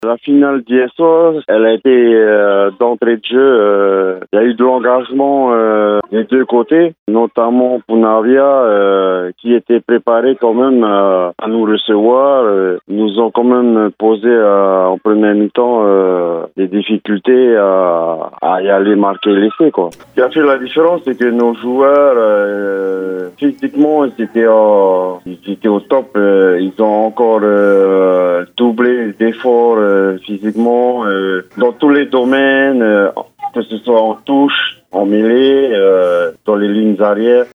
La finale d'hier soir, elle a été d'entrée de jeu. Il y a eu de l'engagement des deux côtés, notamment pour Navia, qui était préparé quand même à nous recevoir. Nous ont quand même posé en première mi-temps des difficultés à y aller marquer l'essai, quoi. Ce qui a fait la différence, c'est que nos joueurs, physiquement, ils étaient au top. Ils ont encore doublé d'efforts physiquement dans tous les domaines, que ce soit en touche, en mêlée, dans les lignes arrière.